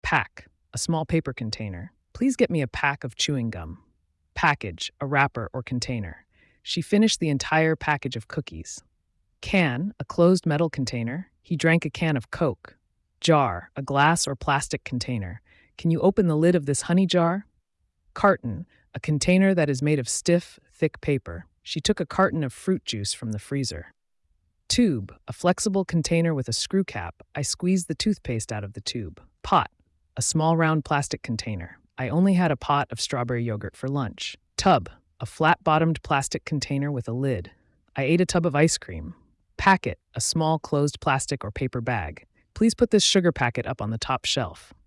Pack, a small paper container. Please get me a pack of chewing gum. Package, a wrapper or container. She finished the entire package of cookies. Can, a closed metal container. He drank a can of Coke. Jar, a glass or plastic container. Can you open the lid of this honey jar? Carton, a container that is made of stiff, thick paper. She took a carton of fruit juice from the freezer. Tube, a flexible container with a screw cap. I squeezed the toothpaste out of the tube. Pot, a small round plastic container. I only had a pot of strawberry yogurt for lunch. Tub, a flat-bottomed plastic container with a lid. I ate a tub of ice cream. Packet, a small closed plastic or paper bag. Please put this sugar packet up on the top shelf.